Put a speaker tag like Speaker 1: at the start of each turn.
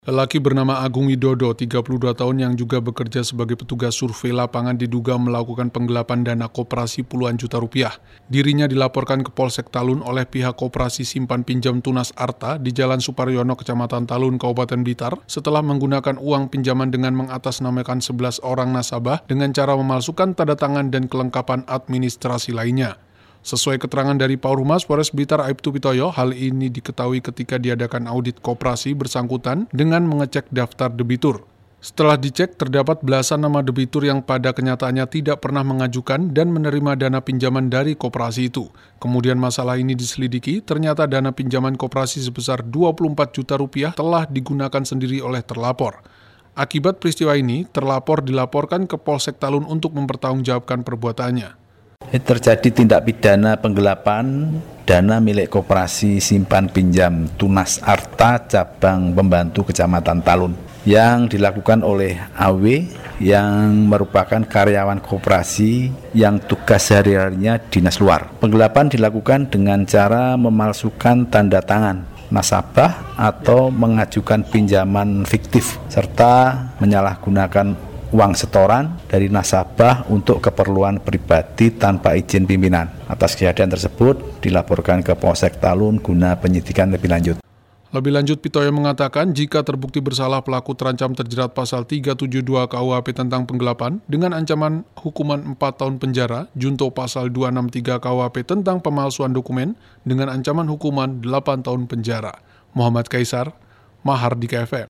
Speaker 1: Lelaki bernama Agung Widodo, 32 tahun yang juga bekerja sebagai petugas survei lapangan diduga melakukan penggelapan dana koperasi puluhan juta rupiah. Dirinya dilaporkan ke Polsek Talun oleh pihak koperasi simpan pinjam Tunas Arta di Jalan Suparyono, Kecamatan Talun, Kabupaten Blitar, setelah menggunakan uang pinjaman dengan mengatasnamakan 11 orang nasabah dengan cara memalsukan tanda tangan dan kelengkapan administrasi lainnya. Sesuai keterangan dari Paurhumas Polres Blitar Aibtu Pitoyo, hal ini diketahui ketika diadakan audit koperasi bersangkutan dengan mengecek daftar debitur. Setelah dicek, terdapat belasan nama debitur yang pada kenyataannya tidak pernah mengajukan dan menerima dana pinjaman dari koperasi itu. Kemudian masalah ini diselidiki, ternyata dana pinjaman koperasi sebesar 24 juta rupiah telah digunakan sendiri oleh terlapor. Akibat peristiwa ini, terlapor dilaporkan ke Polsek Talun untuk mempertanggungjawabkan perbuatannya.
Speaker 2: Terjadi tindak pidana penggelapan dana milik koperasi simpan pinjam Tunas Arta cabang pembantu Kecamatan Talun yang dilakukan oleh AW yang merupakan karyawan koperasi yang tugas sehari-harinya dinas luar. Penggelapan dilakukan dengan cara memalsukan tanda tangan nasabah atau mengajukan pinjaman fiktif serta menyalahgunakan uang setoran dari nasabah untuk keperluan pribadi tanpa izin pimpinan. Atas kejadian tersebut dilaporkan ke Polsek Talun guna penyidikan lebih lanjut.
Speaker 1: Lebih lanjut, Pitoyo mengatakan jika terbukti bersalah pelaku terancam terjerat pasal 372 KUHP tentang penggelapan dengan ancaman hukuman 4 tahun penjara, junto pasal 263 KUHP tentang pemalsuan dokumen dengan ancaman hukuman 8 tahun penjara. Muhammad Kaisar, Mahardika FM.